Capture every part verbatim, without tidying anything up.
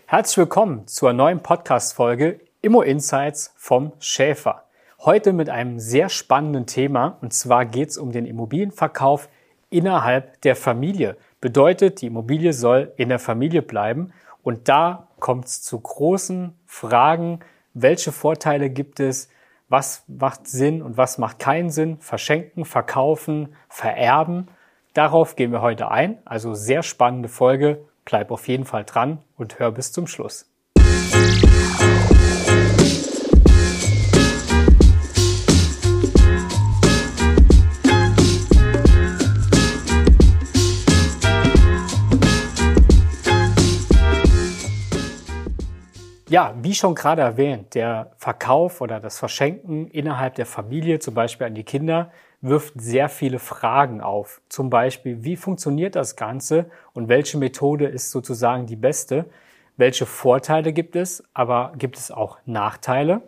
Herzlich willkommen zur neuen Podcast-Folge Immo Insights vom Schäfer. Heute mit einem sehr spannenden Thema, und zwar geht es um den Immobilienverkauf innerhalb der Familie. Bedeutet, die Immobilie soll in der Familie bleiben, und da kommt es zu großen Fragen. Welche Vorteile gibt es? Was macht Sinn und was macht keinen Sinn? Verschenken, verkaufen, vererben. Darauf gehen wir heute ein. Also sehr spannende Folge. Bleib auf jeden Fall dran und hör bis zum Schluss. Ja, wie schon gerade erwähnt, der Verkauf oder das Verschenken innerhalb der Familie, zum Beispiel an die Kinder, wirft sehr viele Fragen auf. Zum Beispiel, wie funktioniert das Ganze und welche Methode ist sozusagen die beste? Welche Vorteile gibt es, aber gibt es auch Nachteile?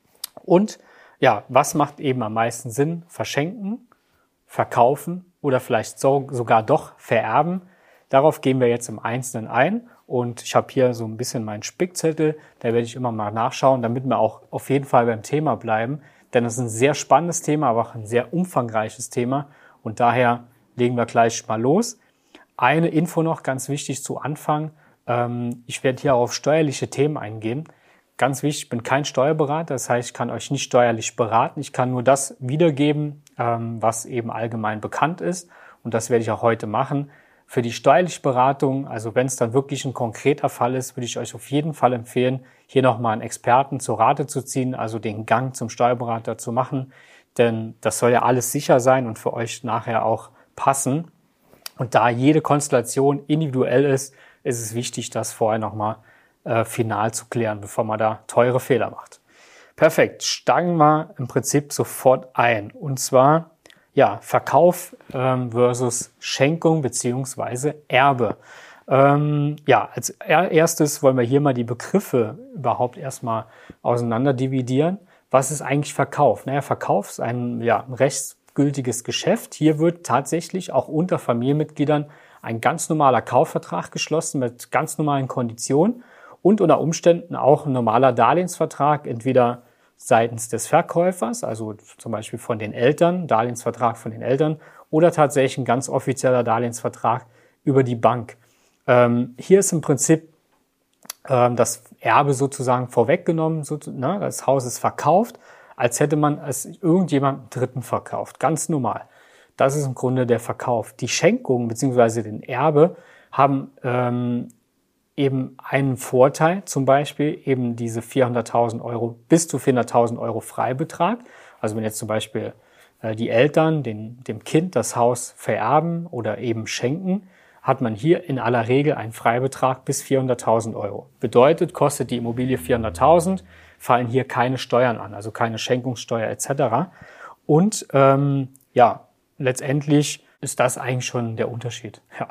Und ja, was macht eben am meisten Sinn? Verschenken, verkaufen oder vielleicht so, sogar doch vererben? Darauf gehen wir jetzt im Einzelnen ein. Und ich habe hier so ein bisschen meinen Spickzettel, da werde ich immer mal nachschauen, damit wir auch auf jeden Fall beim Thema bleiben. Denn es ist ein sehr spannendes Thema, aber auch ein sehr umfangreiches Thema. Und daher legen wir gleich mal los. Eine Info noch, ganz wichtig zu Anfang. Ich werde hier auf steuerliche Themen eingehen. Ganz wichtig, ich bin kein Steuerberater, das heißt, ich kann euch nicht steuerlich beraten. Ich kann nur das wiedergeben, was eben allgemein bekannt ist. Und das werde ich auch heute machen. Für die steuerliche Beratung, also wenn es dann wirklich ein konkreter Fall ist, würde ich euch auf jeden Fall empfehlen, hier nochmal einen Experten zur Rate zu ziehen, also den Gang zum Steuerberater zu machen. Denn das soll ja alles sicher sein und für euch nachher auch passen. Und da jede Konstellation individuell ist, ist es wichtig, das vorher nochmal äh, final zu klären, bevor man da teure Fehler macht. Perfekt, steigen wir im Prinzip sofort ein. Und zwar ja, Verkauf ähm, versus Schenkung beziehungsweise Erbe. Ähm, ja, als erstes wollen wir hier mal die Begriffe überhaupt erstmal auseinander dividieren. Was ist eigentlich Verkauf? Naja, Verkauf ist ein, ja, ein rechtsgültiges Geschäft. Hier wird tatsächlich auch unter Familienmitgliedern ein ganz normaler Kaufvertrag geschlossen mit ganz normalen Konditionen und unter Umständen auch ein normaler Darlehensvertrag, entweder seitens des Verkäufers, also zum Beispiel von den Eltern, Darlehensvertrag von den Eltern, oder tatsächlich ein ganz offizieller Darlehensvertrag über die Bank. Ähm, hier ist im Prinzip ähm, das Erbe sozusagen vorweggenommen, so, ne, das Haus ist verkauft, als hätte man es irgendjemandem Dritten verkauft, ganz normal. Das ist im Grunde der Verkauf. Die Schenkung bzw. den Erbe haben ähm, eben einen Vorteil, zum Beispiel eben diese vierhunderttausend Euro, bis zu vierhunderttausend Euro Freibetrag. Also wenn jetzt zum Beispiel äh, die Eltern den, dem Kind das Haus vererben oder eben schenken, hat man hier in aller Regel einen Freibetrag bis vierhunderttausend Euro. Bedeutet, kostet die Immobilie vierhunderttausend, fallen hier keine Steuern an, also keine Schenkungssteuer et cetera. Und ähm, ja, letztendlich ist das eigentlich schon der Unterschied. Ja,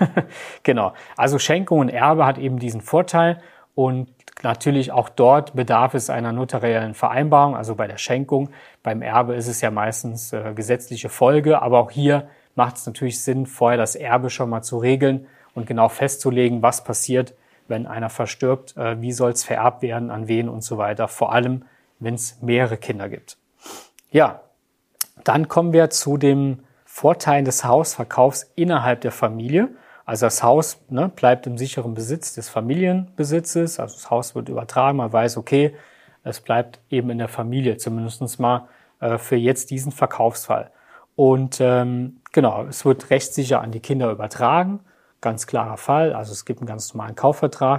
genau. Also Schenkung und Erbe hat eben diesen Vorteil, und natürlich auch dort bedarf es einer notariellen Vereinbarung, also bei der Schenkung. Beim Erbe ist es ja meistens äh, gesetzliche Folge, aber auch hier macht es natürlich Sinn, vorher das Erbe schon mal zu regeln und genau festzulegen, was passiert, wenn einer verstirbt, äh, wie soll es vererbt werden, an wen und so weiter, vor allem, wenn es mehrere Kinder gibt. Ja, dann kommen wir zu dem Vorteil des Hausverkaufs innerhalb der Familie. Also das Haus ne, bleibt im sicheren Besitz des Familienbesitzes. Also das Haus wird übertragen. Man weiß, okay, es bleibt eben in der Familie, zumindest mal äh, für jetzt diesen Verkaufsfall. Und ähm, genau, es wird rechtssicher an die Kinder übertragen. Ganz klarer Fall. Also es gibt einen ganz normalen Kaufvertrag.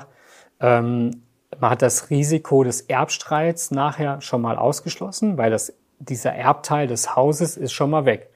Ähm, man hat das Risiko des Erbstreits nachher schon mal ausgeschlossen, weil das, dieser Erbteil des Hauses ist schon mal weg.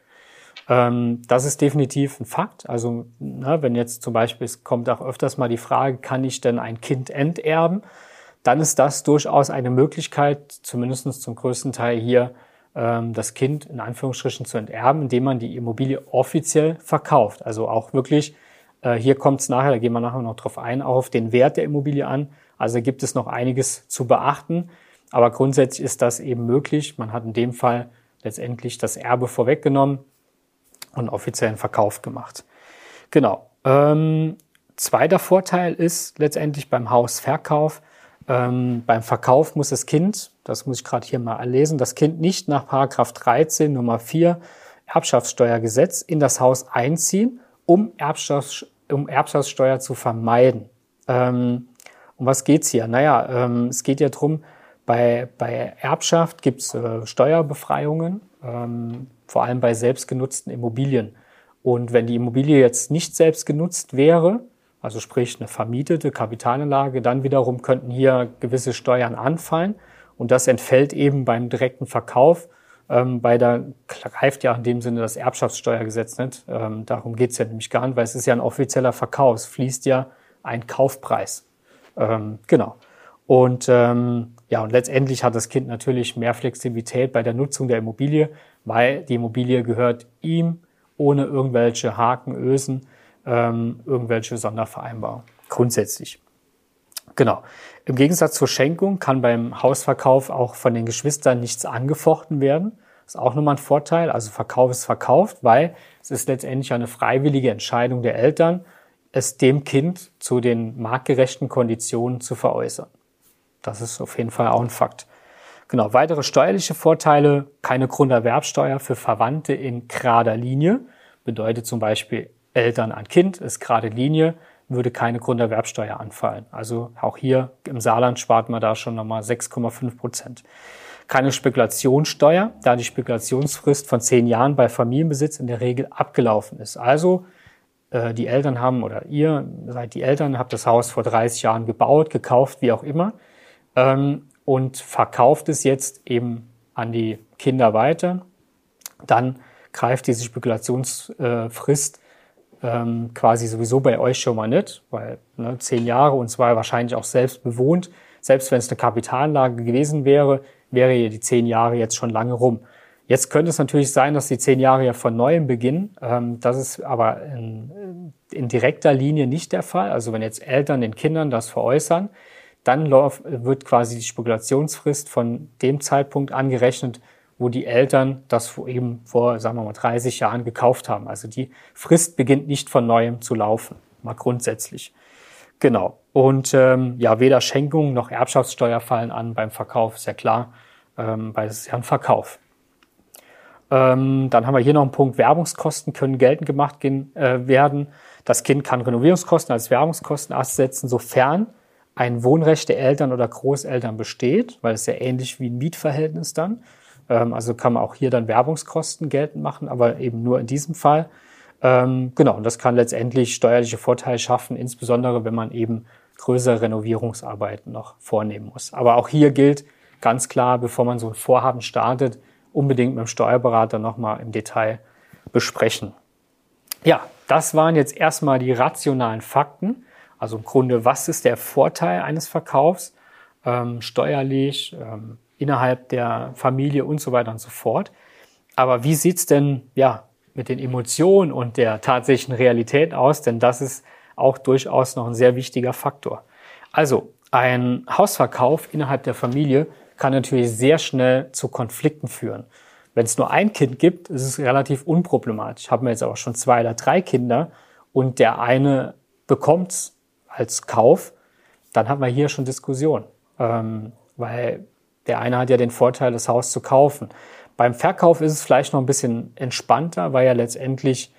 Das ist definitiv ein Fakt. Also ne, wenn jetzt zum Beispiel, es kommt auch öfters mal die Frage, kann ich denn ein Kind enterben? Dann ist das durchaus eine Möglichkeit, zumindest zum größten Teil hier, das Kind in Anführungsstrichen zu enterben, indem man die Immobilie offiziell verkauft. Also auch wirklich, hier kommt es nachher, da gehen wir nachher noch drauf ein, auch auf den Wert der Immobilie an. Also gibt es noch einiges zu beachten. Aber grundsätzlich ist das eben möglich. Man hat in dem Fall letztendlich das Erbe vorweggenommen und offiziellen Verkauf gemacht. Genau. Ähm, zweiter Vorteil ist letztendlich beim Hausverkauf, ähm, beim Verkauf muss das Kind, das muss ich gerade hier mal lesen, das Kind nicht nach Paragraph dreizehn Nummer vier Erbschaftssteuergesetz in das Haus einziehen, um, Erbschafts, um Erbschaftssteuer zu vermeiden. Ähm, um was geht's hier? Naja, ähm, es geht ja darum, bei, bei Erbschaft gibt's äh, Steuerbefreiungen, ähm, vor allem bei selbstgenutzten Immobilien. Und wenn die Immobilie jetzt nicht selbst genutzt wäre, also sprich eine vermietete Kapitalanlage, dann wiederum könnten hier gewisse Steuern anfallen. Und das entfällt eben beim direkten Verkauf. Ähm, bei der greift ja in dem Sinne das Erbschaftssteuergesetz nicht. Ähm, darum geht's ja nämlich gar nicht, weil es ist ja ein offizieller Verkauf. Es fließt ja ein Kaufpreis. Ähm, genau. Und ähm, ja, und letztendlich hat das Kind natürlich mehr Flexibilität bei der Nutzung der Immobilie, weil die Immobilie gehört ihm ohne irgendwelche Haken, Ösen, ähm, irgendwelche Sondervereinbarungen. Grundsätzlich. Genau. Im Gegensatz zur Schenkung kann beim Hausverkauf auch von den Geschwistern nichts angefochten werden. Das ist auch nochmal ein Vorteil. Also Verkauf ist verkauft, weil es ist letztendlich eine freiwillige Entscheidung der Eltern, es dem Kind zu den marktgerechten Konditionen zu veräußern. Das ist auf jeden Fall auch ein Fakt. Genau, weitere steuerliche Vorteile, keine Grunderwerbsteuer für Verwandte in gerader Linie. Bedeutet zum Beispiel Eltern an Kind ist gerade Linie, würde keine Grunderwerbsteuer anfallen. Also auch hier im Saarland spart man da schon nochmal sechs Komma fünf Prozent. Keine Spekulationssteuer, da die Spekulationsfrist von zehn Jahren bei Familienbesitz in der Regel abgelaufen ist. Also äh, die Eltern haben oder ihr seid die Eltern, habt das Haus vor dreißig Jahren gebaut, gekauft, wie auch immer, ähm, und verkauft es jetzt eben an die Kinder weiter. Dann greift diese Spekulationsfrist ähm, quasi sowieso bei euch schon mal nicht, weil ne, zehn Jahre und zwar wahrscheinlich auch selbst bewohnt. Selbst wenn es eine Kapitalanlage gewesen wäre, wäre ja die zehn Jahre jetzt schon lange rum. Jetzt könnte es natürlich sein, dass die zehn Jahre ja von neuem beginnen. Ähm, das ist aber in, in direkter Linie nicht der Fall. Also wenn jetzt Eltern den Kindern das veräußern, dann lauf, wird quasi die Spekulationsfrist von dem Zeitpunkt angerechnet, wo die Eltern das eben vor, sagen wir mal, dreißig Jahren gekauft haben. Also die Frist beginnt nicht von neuem zu laufen, mal grundsätzlich. Genau. Und ähm, ja, weder Schenkung noch Erbschaftssteuer fallen an beim Verkauf, ist ja klar, ähm, weil es ist ja ein Verkauf. Ähm, dann haben wir hier noch einen Punkt, Werbungskosten können geltend gemacht gehen, äh, werden. Das Kind kann Renovierungskosten als Werbungskosten absetzen, sofern ein Wohnrecht der Eltern oder Großeltern besteht, weil es ja ähnlich wie ein Mietverhältnis dann. Ähm, also kann man auch hier dann Werbungskosten geltend machen, aber eben nur in diesem Fall. Ähm, genau, und das kann letztendlich steuerliche Vorteile schaffen, insbesondere wenn man eben größere Renovierungsarbeiten noch vornehmen muss. Aber auch hier gilt ganz klar, bevor man so ein Vorhaben startet, unbedingt mit dem Steuerberater nochmal im Detail besprechen. Ja, das waren jetzt erstmal die rationalen Fakten. Also im Grunde, was ist der Vorteil eines Verkaufs, ähm, steuerlich, ähm, innerhalb der Familie und so weiter und so fort. Aber wie sieht's denn ja mit den Emotionen und der tatsächlichen Realität aus? Denn das ist auch durchaus noch ein sehr wichtiger Faktor. Also ein Hausverkauf innerhalb der Familie kann natürlich sehr schnell zu Konflikten führen. Wenn es nur ein Kind gibt, ist es relativ unproblematisch. Haben wir jetzt aber schon zwei oder drei Kinder und der eine bekommt es als Kauf, dann haben wir hier schon Diskussion. Ähm, weil der eine hat ja den Vorteil, das Haus zu kaufen. Beim Verkauf ist es vielleicht noch ein bisschen entspannter, weil ja letztendlich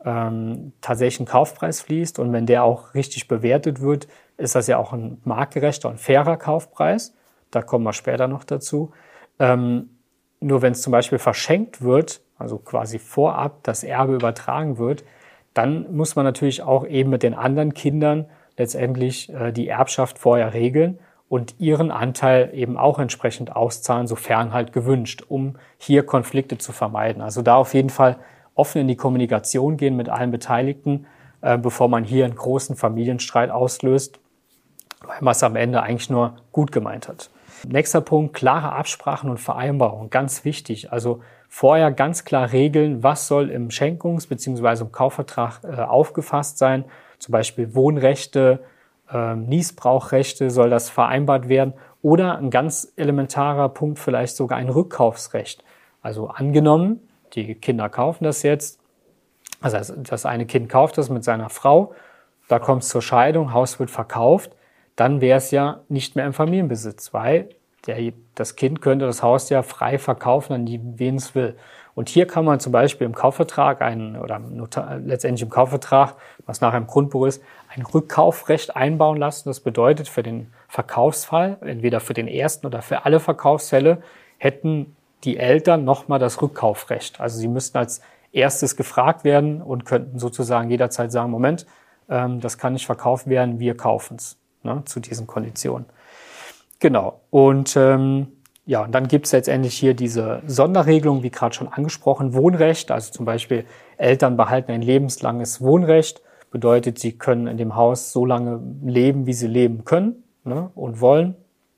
ähm, tatsächlich ein Kaufpreis fließt. Und wenn der auch richtig bewertet wird, ist das ja auch ein marktgerechter und fairer Kaufpreis. Da kommen wir später noch dazu. Ähm, nur wenn es zum Beispiel verschenkt wird, also quasi vorab das Erbe übertragen wird, dann muss man natürlich auch eben mit den anderen Kindern letztendlich äh, die Erbschaft vorher regeln und ihren Anteil eben auch entsprechend auszahlen, sofern halt gewünscht, um hier Konflikte zu vermeiden. Also da auf jeden Fall offen in die Kommunikation gehen mit allen Beteiligten, äh, bevor man hier einen großen Familienstreit auslöst, weil man es am Ende eigentlich nur gut gemeint hat. Nächster Punkt, klare Absprachen und Vereinbarungen, ganz wichtig. Also vorher ganz klar regeln, was soll im Schenkungs- bzw. im Kaufvertrag äh, aufgefasst sein. Zum Beispiel Wohnrechte, äh, Niesbrauchrechte, soll das vereinbart werden. Oder ein ganz elementarer Punkt, vielleicht sogar ein Rückkaufsrecht. Also angenommen, die Kinder kaufen das jetzt, also das eine Kind kauft das mit seiner Frau, da kommt es zur Scheidung, Haus wird verkauft, dann wäre es ja nicht mehr im Familienbesitz, weil der, das Kind könnte das Haus ja frei verkaufen an die, wen es will. Und hier kann man zum Beispiel im Kaufvertrag einen, oder Notar, letztendlich im Kaufvertrag, was nachher im Grundbuch ist, ein Rückkaufrecht einbauen lassen. Das bedeutet, für den Verkaufsfall, entweder für den ersten oder für alle Verkaufsfälle, hätten die Eltern nochmal das Rückkaufrecht. Also sie müssten als erstes gefragt werden und könnten sozusagen jederzeit sagen, Moment, ähm, das kann nicht verkauft werden, wir kaufen es, ne, zu diesen Konditionen. Genau. Und ähm, ja, und dann gibt es letztendlich hier diese Sonderregelung, wie gerade schon angesprochen, Wohnrecht. Also zum Beispiel Eltern behalten ein lebenslanges Wohnrecht. Bedeutet, sie können in dem Haus so lange leben, wie sie leben können, ne, und wollen.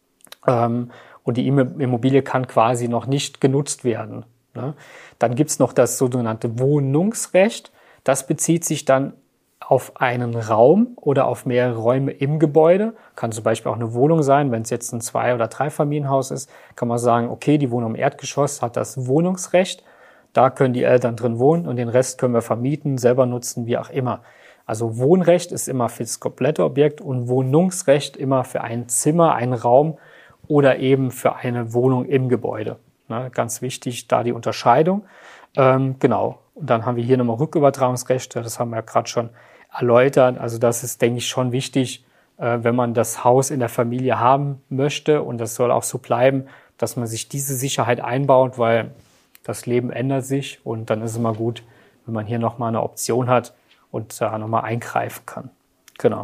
Ähm, und die Immobilie kann quasi noch nicht genutzt werden, ne. Dann gibt es noch das sogenannte Wohnungsrecht. Das bezieht sich dann auf einen Raum oder auf mehrere Räume im Gebäude. Kann zum Beispiel auch eine Wohnung sein. Wenn es jetzt ein Zwei- oder Dreifamilienhaus ist, kann man sagen, okay, die Wohnung im Erdgeschoss hat das Wohnungsrecht. Da können die Eltern drin wohnen und den Rest können wir vermieten, selber nutzen, wie auch immer. Also Wohnrecht ist immer für das komplette Objekt und Wohnungsrecht immer für ein Zimmer, einen Raum oder eben für eine Wohnung im Gebäude. Ne, ganz wichtig, da die Unterscheidung. Ähm, genau. Und dann haben wir hier nochmal Rückübertragungsrechte. Das haben wir ja gerade schon erläutert. Also das ist, denke ich, schon wichtig, äh, wenn man das Haus in der Familie haben möchte. Und das soll auch so bleiben, dass man sich diese Sicherheit einbaut, weil das Leben ändert sich. Und dann ist es immer gut, wenn man hier nochmal eine Option hat und da nochmal eingreifen kann. Genau.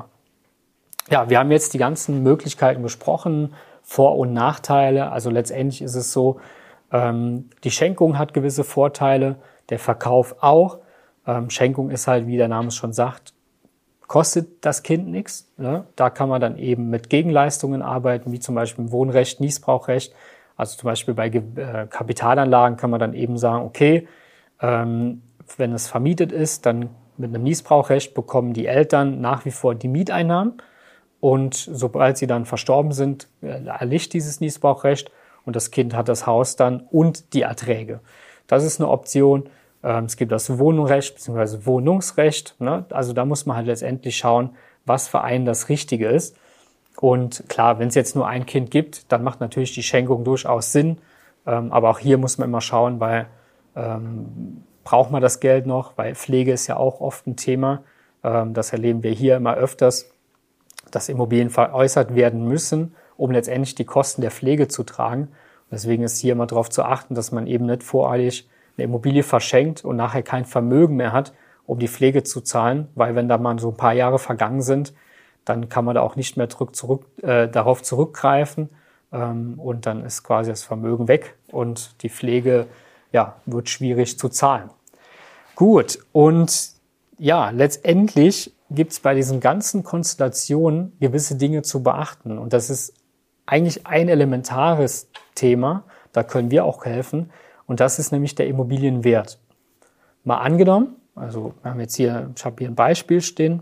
Ja, wir haben jetzt die ganzen Möglichkeiten besprochen, Vor- und Nachteile. Also letztendlich ist es so, ähm, die Schenkung hat gewisse Vorteile, der Verkauf auch. Ähm, Schenkung ist halt, wie der Name es schon sagt, kostet das Kind nichts. Ne? Da kann man dann eben mit Gegenleistungen arbeiten, wie zum Beispiel im Wohnrecht, Niesbrauchrecht. Also zum Beispiel bei äh, Kapitalanlagen kann man dann eben sagen, okay, ähm, wenn es vermietet ist, dann mit einem Niesbrauchrecht bekommen die Eltern nach wie vor die Mieteinnahmen. Und sobald sie dann verstorben sind, erlischt dieses Niesbrauchrecht und das Kind hat das Haus dann und die Erträge. Das ist eine Option. Es gibt das Wohnrecht bzw. Wohnungsrecht. Also da muss man halt letztendlich schauen, was für einen das Richtige ist. Und klar, wenn es jetzt nur ein Kind gibt, dann macht natürlich die Schenkung durchaus Sinn. Aber auch hier muss man immer schauen, weil ähm, braucht man das Geld noch, weil Pflege ist ja auch oft ein Thema. Das erleben wir hier immer öfters, dass Immobilien veräußert werden müssen, um letztendlich die Kosten der Pflege zu tragen. Deswegen ist hier immer darauf zu achten, dass man eben nicht voreilig eine Immobilie verschenkt und nachher kein Vermögen mehr hat, um die Pflege zu zahlen, weil wenn da mal so ein paar Jahre vergangen sind, dann kann man da auch nicht mehr zurück, zurück, äh, darauf zurückgreifen ähm, und dann ist quasi das Vermögen weg und die Pflege ja, wird schwierig zu zahlen. Gut, und ja, letztendlich gibt es bei diesen ganzen Konstellationen gewisse Dinge zu beachten und das ist eigentlich ein elementares Thema, da können wir auch helfen und das ist nämlich der Immobilienwert. Mal angenommen, also wir haben jetzt hier, ich habe hier ein Beispiel stehen,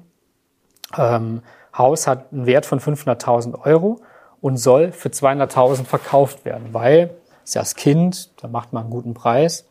ähm, Haus hat einen Wert von fünfhunderttausend Euro und soll für zweihunderttausend verkauft werden, weil ist ja das Kind, da macht man einen guten Preis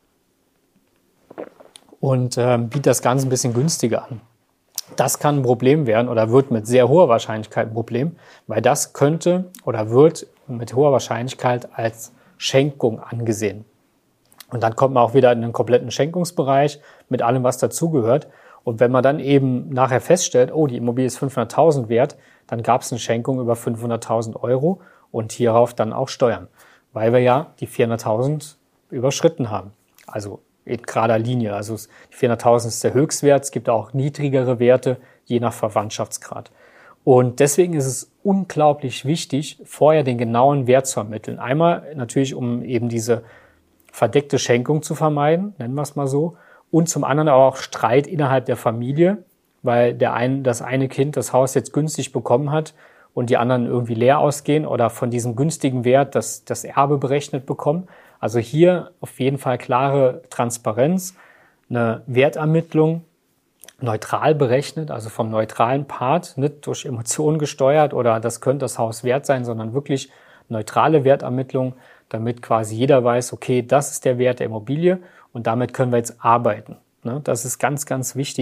und ähm, bietet das Ganze ein bisschen günstiger an. Das kann ein Problem werden oder wird mit sehr hoher Wahrscheinlichkeit ein Problem, weil das könnte oder wird mit hoher Wahrscheinlichkeit als Schenkung angesehen. Und dann kommt man auch wieder in den kompletten Schenkungsbereich mit allem, was dazugehört. Und wenn man dann eben nachher feststellt, oh, die Immobilie ist fünfhunderttausend wert, dann gab es eine Schenkung über fünfhunderttausend Euro und hierauf dann auch Steuern, weil wir ja die vierhunderttausend überschritten haben. Also in gerader Linie. Also die vierhunderttausend ist der Höchstwert. Es gibt auch niedrigere Werte, je nach Verwandtschaftsgrad. Und deswegen ist es unglaublich wichtig, vorher den genauen Wert zu ermitteln. Einmal natürlich, um eben diese verdeckte Schenkung zu vermeiden, nennen wir es mal so. Und zum anderen aber auch Streit innerhalb der Familie, weil der ein, das eine Kind das Haus jetzt günstig bekommen hat und die anderen irgendwie leer ausgehen oder von diesem günstigen Wert das, das Erbe berechnet bekommen. Also hier auf jeden Fall klare Transparenz, eine Wertermittlung, neutral berechnet, also vom neutralen Part, nicht durch Emotionen gesteuert oder das könnte das Haus wert sein, sondern wirklich neutrale Wertermittlung, damit quasi jeder weiß, okay, das ist der Wert der Immobilie und damit können wir jetzt arbeiten. Das ist ganz, ganz wichtig,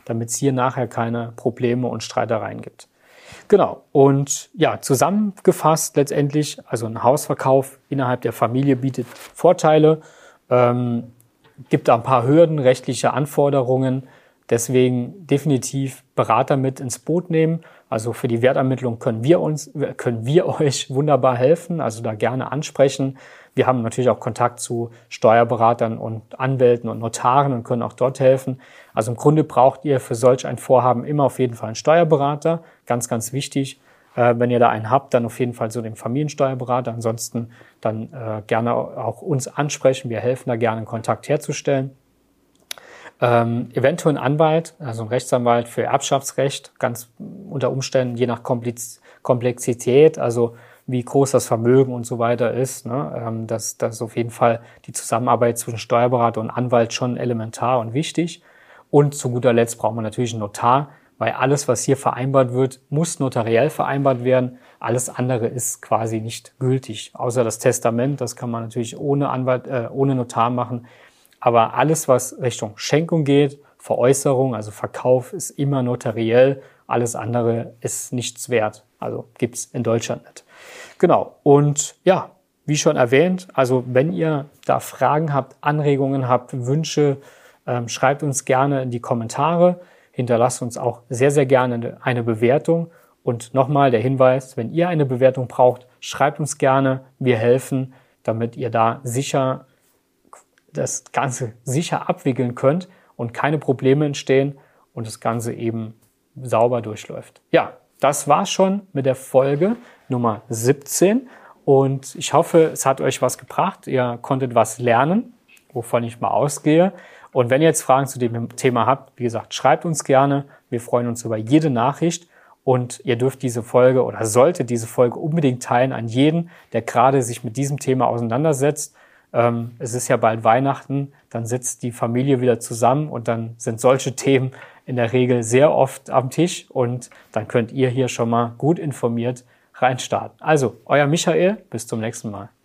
damit es hier nachher keine Probleme und Streitereien gibt. Genau. Und ja, zusammengefasst letztendlich, also ein Hausverkauf innerhalb der Familie bietet Vorteile, ähm, gibt da ein paar Hürden, rechtliche Anforderungen. Deswegen definitiv Berater mit ins Boot nehmen. Also für die Wertermittlung können wir uns, können wir euch wunderbar helfen. Also da gerne ansprechen. Wir haben natürlich auch Kontakt zu Steuerberatern und Anwälten und Notaren und können auch dort helfen. Also im Grunde braucht ihr für solch ein Vorhaben immer auf jeden Fall einen Steuerberater. Ganz, ganz wichtig. Äh, wenn ihr da einen habt, dann auf jeden Fall so den Familiensteuerberater. Ansonsten dann äh, gerne auch uns ansprechen. Wir helfen da gerne, einen Kontakt herzustellen. Ähm, eventuell ein Anwalt, also ein Rechtsanwalt für Erbschaftsrecht, ganz unter Umständen je nach Komplex- Komplexität, also wie groß das Vermögen und so weiter ist. Ne? Ähm, das, das ist auf jeden Fall die Zusammenarbeit zwischen Steuerberater und Anwalt schon elementar und wichtig. Und zu guter Letzt braucht man natürlich einen Notar, weil alles, was hier vereinbart wird, muss notariell vereinbart werden. Alles andere ist quasi nicht gültig, außer das Testament. Das kann man natürlich ohne Anwalt, äh, ohne Notar machen. Aber alles, was Richtung Schenkung geht, Veräußerung, also Verkauf, ist immer notariell. Alles andere ist nichts wert. Also gibt's in Deutschland nicht. Genau. Und ja, wie schon erwähnt, also wenn ihr da Fragen habt, Anregungen habt, Wünsche, ähm, schreibt uns gerne in die Kommentare. Hinterlasst uns auch sehr, sehr gerne eine Bewertung. Und nochmal der Hinweis, wenn ihr eine Bewertung braucht, schreibt uns gerne. Wir helfen, damit ihr da sicher das Ganze sicher abwickeln könnt und keine Probleme entstehen und das Ganze eben sauber durchläuft. Ja, das war's schon mit der Folge Nummer siebzehn und ich hoffe, es hat euch was gebracht. Ihr konntet was lernen, wovon ich mal ausgehe. Und wenn ihr jetzt Fragen zu dem Thema habt, wie gesagt, schreibt uns gerne. Wir freuen uns über jede Nachricht und ihr dürft diese Folge oder solltet diese Folge unbedingt teilen an jeden, der gerade sich mit diesem Thema auseinandersetzt. Es ist ja bald Weihnachten, dann sitzt die Familie wieder zusammen und dann sind solche Themen in der Regel sehr oft am Tisch und dann könnt ihr hier schon mal gut informiert reinstarten. Also, euer Michael, bis zum nächsten Mal.